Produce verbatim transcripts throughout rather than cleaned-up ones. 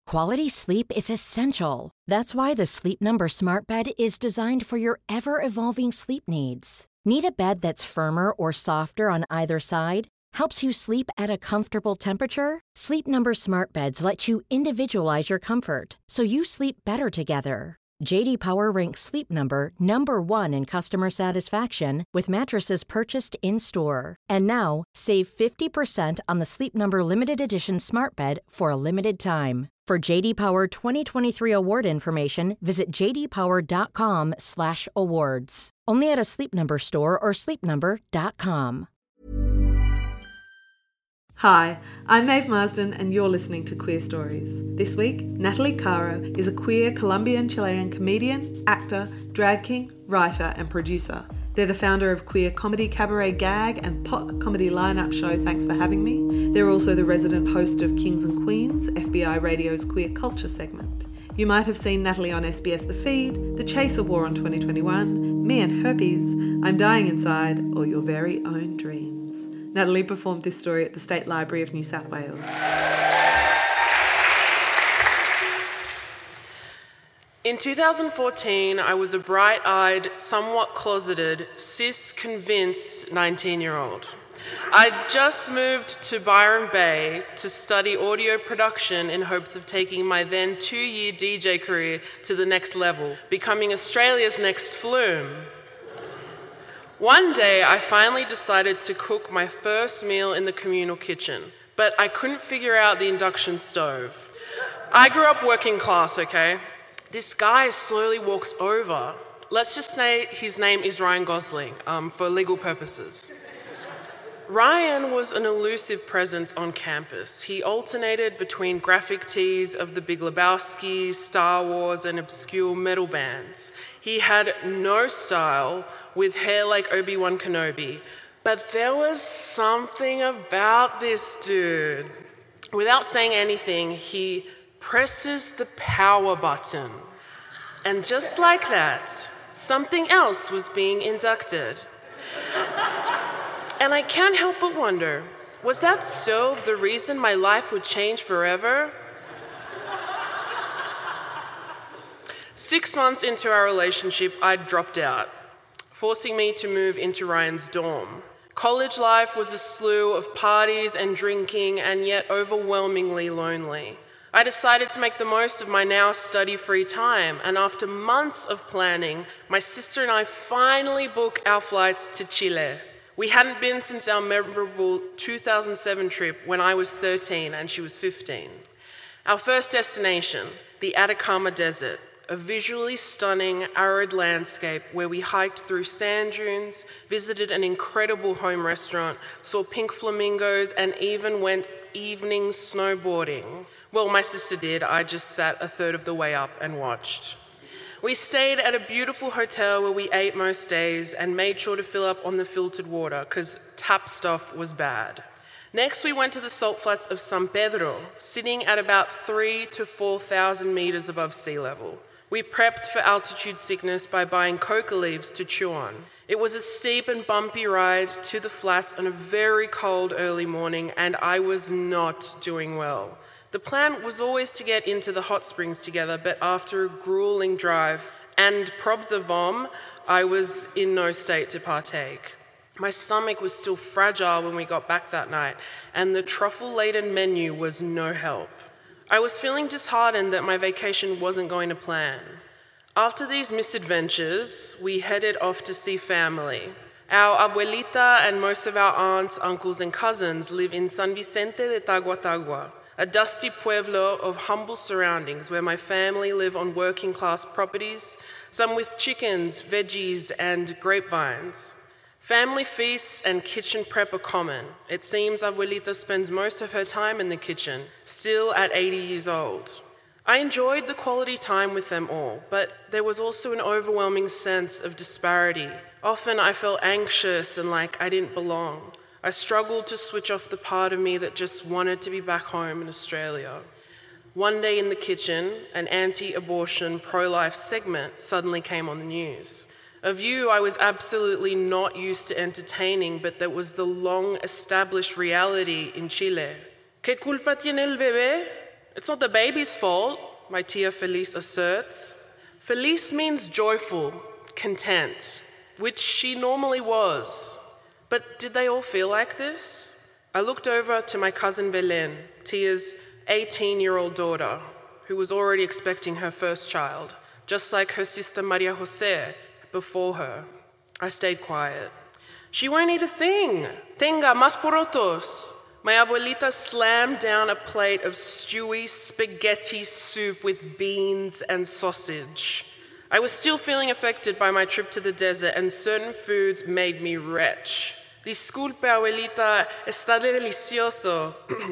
Quality sleep is essential. That's why the Sleep Number Smart Bed is designed for your ever-evolving sleep needs. Need a bed that's firmer or softer on either side? Helps you sleep at a comfortable temperature? Sleep Number Smart Beds let you individualize your comfort, so you sleep better together. J D Power ranks Sleep Number number one in customer satisfaction with mattresses purchased in-store. And now, save fifty percent on the Sleep Number Limited Edition Smart Bed for a limited time. For J D Power twenty twenty-three award information, visit j d power dot com slash awards. Only at a Sleep Number store or sleep number dot com. Hi, I'm Maeve Marsden and you're listening to Queer Stories. This week, Natalie Caro is a queer Colombian-Chilean comedian, actor, drag king, writer and producer. They're the founder of queer comedy cabaret Gag and pop comedy lineup show Thanks for Having Me. They're also the resident host of Kings and Queens, F B I Radio's queer culture segment. You might have seen Natalie on S B S The Feed, The Chaser War on twenty twenty-one, Me and Herpes, I'm Dying Inside, or Your Very Own Dreams. Natalie performed this story at the State Library of New South Wales. In two thousand fourteen, I was a bright-eyed, somewhat closeted, cis-convinced nineteen-year-old. I'd just moved to Byron Bay to study audio production in hopes of taking my then two-year D J career to the next level, becoming Australia's next Flume. One day, I finally decided to cook my first meal in the communal kitchen, but I couldn't figure out the induction stove. I grew up working class, okay? This guy slowly walks over. Let's just say his name is Ryan Gosling, um, for legal purposes. Ryan was an elusive presence on campus. He alternated between graphic tees of The Big Lebowski, Star Wars, and obscure metal bands. He had no style, with hair like Obi-Wan Kenobi, but there was something about this dude. Without saying anything, he presses the power button. And just like that, something else was being inducted. And I can't help but wonder, was that stove the reason my life would change forever? Six months into our relationship, I'd dropped out, forcing me to move into Ryan's dorm. College life was a slew of parties and drinking, and yet overwhelmingly lonely. I decided to make the most of my now study-free time, and after months of planning, my sister and I finally booked our flights to Chile. We hadn't been since our memorable two thousand seven trip when I was thirteen and she was fifteen. Our first destination, the Atacama Desert, a visually stunning, arid landscape where we hiked through sand dunes, visited an incredible home restaurant, saw pink flamingos, and even went evening snowboarding. Well, my sister did. I just sat a third of the way up and watched. We stayed at a beautiful hotel where we ate most days and made sure to fill up on the filtered water because tap stuff was bad. Next, we went to the salt flats of San Pedro, sitting at about three to four thousand meters above sea level. We prepped for altitude sickness by buying coca leaves to chew on. It was a steep and bumpy ride to the flats on a very cold early morning, and I was not doing well. The plan was always to get into the hot springs together, but after a grueling drive and probs of vom, I was in no state to partake. My stomach was still fragile when we got back that night, and the truffle-laden menu was no help. I was feeling disheartened that my vacation wasn't going to plan. After these misadventures, we headed off to see family. Our abuelita and most of our aunts, uncles, and cousins live in San Vicente de Taguatagua, a dusty pueblo of humble surroundings where my family live on working-class properties, some with chickens, veggies, and grapevines. Family feasts and kitchen prep are common. It seems Abuelita spends most of her time in the kitchen, still at eighty years old. I enjoyed the quality time with them all, but there was also an overwhelming sense of disparity. Often I felt anxious and like I didn't belong. I struggled to switch off the part of me that just wanted to be back home in Australia. One day in the kitchen, an anti-abortion, pro-life segment suddenly came on the news. A view I was absolutely not used to entertaining, but that was the long-established reality in Chile. ¿Qué culpa tiene el bebé? It's not the baby's fault, my tia Feliz asserts. Feliz means joyful, content, which she normally was. But did they all feel like this? I looked over to my cousin Belen, Tia's eighteen-year-old daughter, who was already expecting her first child, just like her sister Maria Jose before her. I stayed quiet. She won't eat a thing. Tenga, más porotos. My abuelita slammed down a plate of stewy spaghetti soup with beans and sausage. I was still feeling affected by my trip to the desert, and certain foods made me retch. Disculpe, abuelita, está delicioso.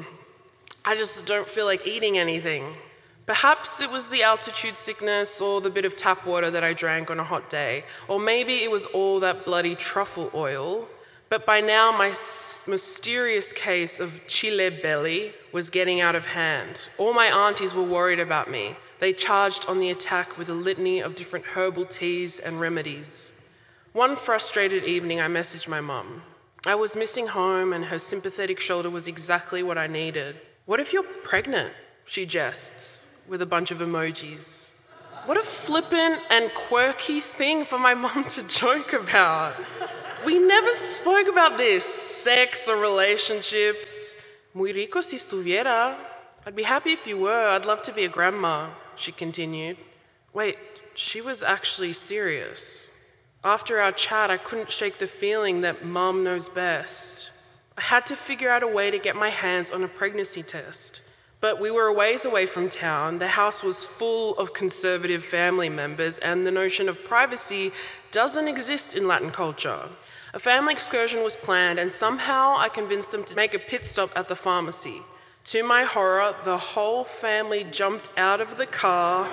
I just don't feel like eating anything. Perhaps it was the altitude sickness or the bit of tap water that I drank on a hot day, or maybe it was all that bloody truffle oil. But by now, my s- mysterious case of chile belly was getting out of hand. All my aunties were worried about me. They charged on the attack with a litany of different herbal teas and remedies. One frustrated evening, I messaged my mum. I was missing home, and her sympathetic shoulder was exactly what I needed. What if you're pregnant? She jests, with a bunch of emojis. What a flippant and quirky thing for my mum to joke about. We never spoke about this, sex or relationships. Muy rico si estuviera. I'd be happy if you were. I'd love to be a grandma, she continued. Wait, she was actually serious. After our chat, I couldn't shake the feeling that Mum knows best. I had to figure out a way to get my hands on a pregnancy test. But we were a ways away from town. The house was full of conservative family members, and the notion of privacy doesn't exist in Latin culture. A family excursion was planned, and somehow I convinced them to make a pit stop at the pharmacy. To my horror, the whole family jumped out of the car,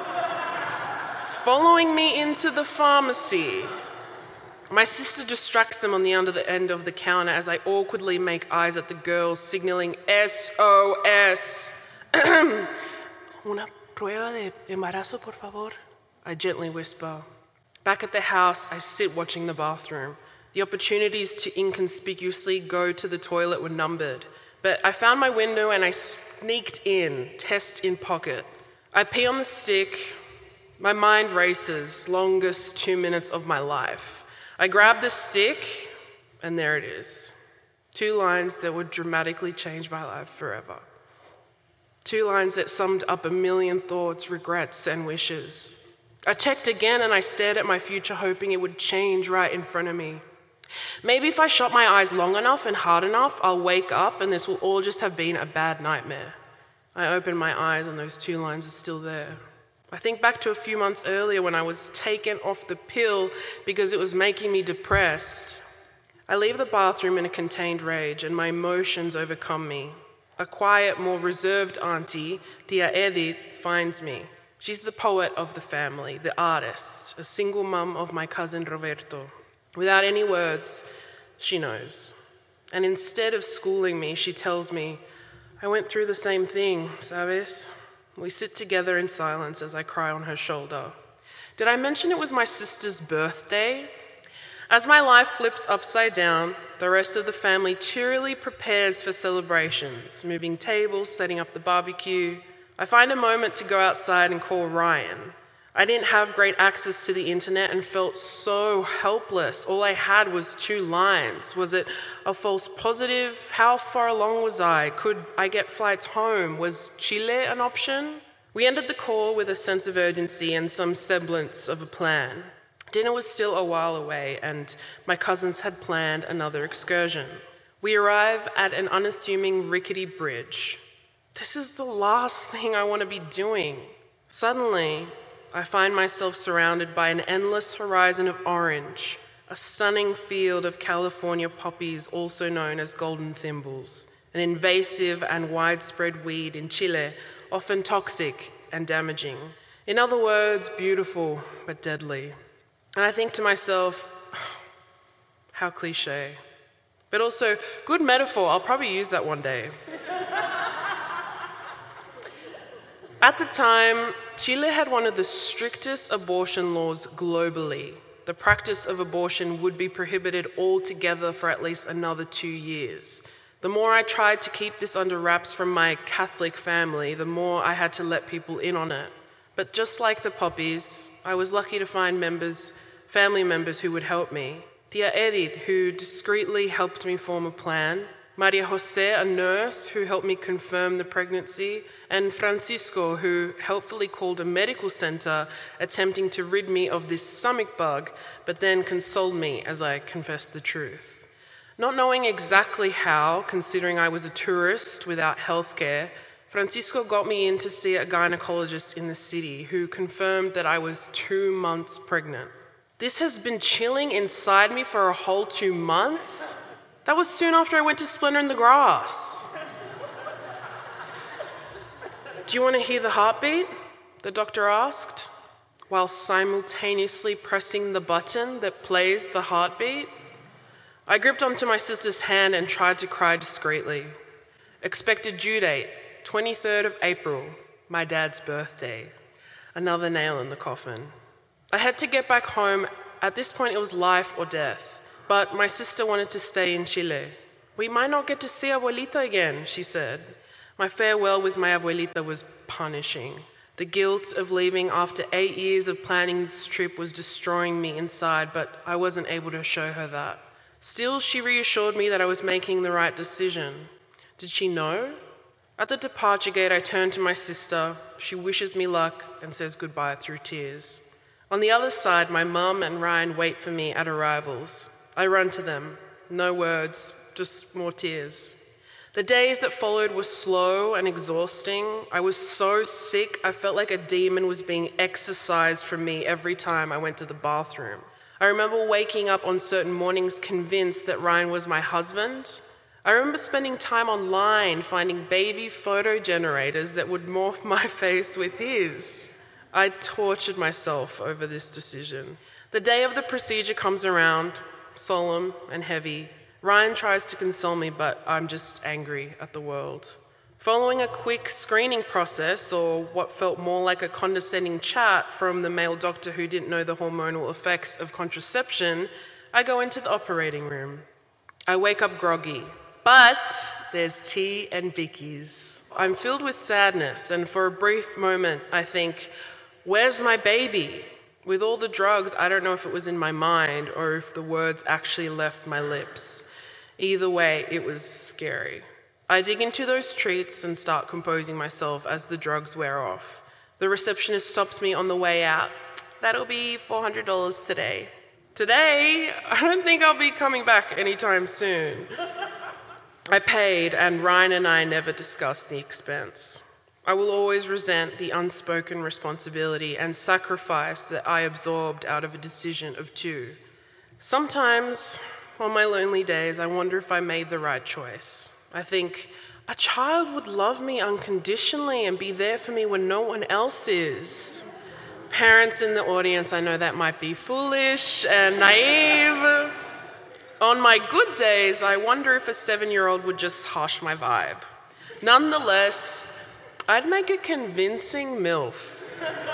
following me into the pharmacy. My sister distracts them on the other end of the counter as I awkwardly make eyes at the girls, signaling S O S. Una prueba de embarazo, por favor? I gently whisper. Back at the house, I sit watching the bathroom. The opportunities to inconspicuously go to the toilet were numbered, but I found my window and I sneaked in, test in pocket. I pee on the stick. My mind races, longest two minutes of my life. I grab the stick, and there it is. Two lines that would dramatically change my life forever. Two lines that summed up a million thoughts, regrets, and wishes. I checked again and I stared at my future, hoping it would change right in front of me. Maybe if I shut my eyes long enough and hard enough, I'll wake up and this will all just have been a bad nightmare. I open my eyes and those two lines are still there. I think back to a few months earlier when I was taken off the pill because it was making me depressed. I leave the bathroom in a contained rage and my emotions overcome me. A quiet, more reserved auntie, Tia Edith, finds me. She's the poet of the family, the artist, a single mum of my cousin Roberto. Without any words, she knows. And instead of schooling me, she tells me, I went through the same thing, sabes? We sit together in silence as I cry on her shoulder. Did I mention it was my sister's birthday? As my life flips upside down, the rest of the family cheerily prepares for celebrations, moving tables, setting up the barbecue. I find a moment to go outside and call Ryan. I didn't have great access to the internet and felt so helpless. All I had was two lines. Was it a false positive? How far along was I? Could I get flights home? Was Chile an option? We ended the call with a sense of urgency and some semblance of a plan. Dinner was still a while away, and my cousins had planned another excursion. We arrive at an unassuming rickety bridge. This is the last thing I want to be doing. Suddenly, I find myself surrounded by an endless horizon of orange, a stunning field of California poppies, also known as golden thimbles, an invasive and widespread weed in Chile, often toxic and damaging. In other words, beautiful but deadly. And I think to myself, oh, how cliche. But also, good metaphor, I'll probably use that one day. At the time, Chile had one of the strictest abortion laws globally. The practice of abortion would be prohibited altogether for at least another two years. The more I tried to keep this under wraps from my Catholic family, the more I had to let people in on it. But just like the Poppies, I was lucky to find members, family members who would help me. Tia Edith, who discreetly helped me form a plan. Maria Jose, a nurse who helped me confirm the pregnancy. And Francisco, who helpfully called a medical center attempting to rid me of this stomach bug, but then consoled me as I confessed the truth. Not knowing exactly how, considering I was a tourist without healthcare, Francisco got me in to see a gynecologist in the city who confirmed that I was two months pregnant. This has been chilling inside me for a whole two months? That was soon after I went to Splendor in the Grass. Do you want to hear the heartbeat? The doctor asked, while simultaneously pressing the button that plays the heartbeat. I gripped onto my sister's hand and tried to cry discreetly. Expected due date, twenty-third of April, my dad's birthday. Another nail in the coffin. I had to get back home. At this point, it was life or death. But my sister wanted to stay in Chile. We might not get to see Abuelita again, she said. My farewell with my Abuelita was punishing. The guilt of leaving after eight years of planning this trip was destroying me inside, but I wasn't able to show her that. Still, she reassured me that I was making the right decision. Did she know? At the departure gate, I turn to my sister. She wishes me luck and says goodbye through tears. On the other side, my mum and Ryan wait for me at arrivals. I run to them. No words, just more tears. The days that followed were slow and exhausting. I was so sick, I felt like a demon was being exorcised from me every time I went to the bathroom. I remember waking up on certain mornings convinced that Ryan was my husband. I remember spending time online finding baby photo generators that would morph my face with his. I tortured myself over this decision. The day of the procedure comes around, solemn and heavy. Ryan tries to console me, but I'm just angry at the world. Following a quick screening process, or what felt more like a condescending chat from the male doctor who didn't know the hormonal effects of contraception, I go into the operating room. I wake up groggy, but there's tea and bickies. I'm filled with sadness, and for a brief moment I think, where's my baby? With all the drugs, I don't know if it was in my mind or if the words actually left my lips. Either way, it was scary. I dig into those treats and start composing myself as the drugs wear off. The receptionist stops me on the way out. That'll be four hundred dollars today. Today? I don't think I'll be coming back anytime soon. I paid, and Ryan and I never discussed the expense. I will always resent the unspoken responsibility and sacrifice that I absorbed out of a decision of two. Sometimes, on my lonely days, I wonder if I made the right choice. I think, a child would love me unconditionally and be there for me when no one else is. Parents in the audience, I know that might be foolish and naive. On my good days, I wonder if a seven-year-old would just hush my vibe. Nonetheless, I'd make a convincing MILF.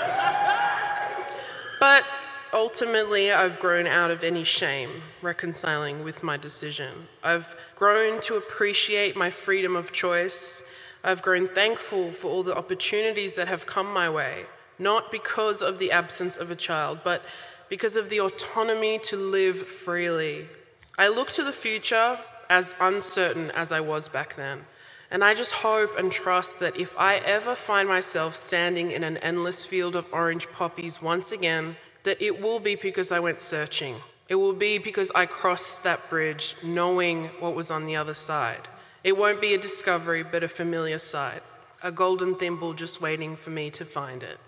But ultimately, I've grown out of any shame reconciling with my decision. I've grown to appreciate my freedom of choice. I've grown thankful for all the opportunities that have come my way, not because of the absence of a child, but because of the autonomy to live freely. I look to the future as uncertain as I was back then. And I just hope and trust that if I ever find myself standing in an endless field of orange poppies once again, that it will be because I went searching. It will be because I crossed that bridge knowing what was on the other side. It won't be a discovery, but a familiar sight, a golden thimble just waiting for me to find it.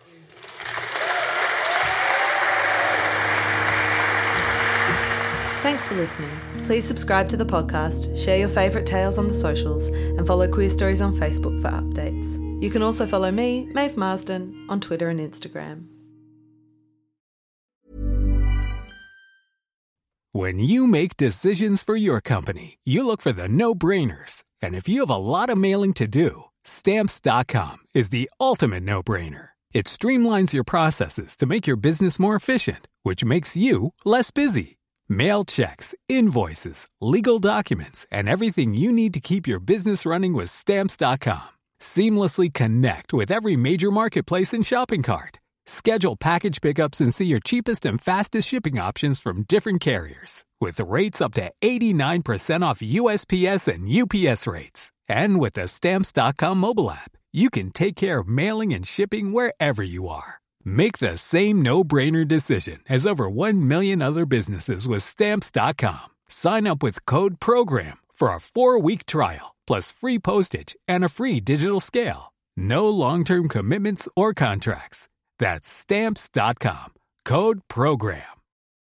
Thanks for listening. Please subscribe to the podcast, share your favourite tales on the socials, and follow Queer Stories on Facebook for updates. You can also follow me, Maeve Marsden, on Twitter and Instagram. When you make decisions for your company, you look for the no-brainers. And if you have a lot of mailing to do, Stamps dot com is the ultimate no-brainer. It streamlines your processes to make your business more efficient, which makes you less busy. Mail checks, invoices, legal documents, and everything you need to keep your business running with Stamps dot com. Seamlessly connect with every major marketplace and shopping cart. Schedule package pickups and see your cheapest and fastest shipping options from different carriers, with rates up to eighty-nine percent off U S P S and U P S rates. And with the Stamps dot com mobile app, you can take care of mailing and shipping wherever you are. Make the same no-brainer decision as over one million other businesses with Stamps dot com. Sign up with code PROGRAM for a four-week trial, plus free postage and a free digital scale. No long-term commitments or contracts. That's Stamps dot com. Code PROGRAM.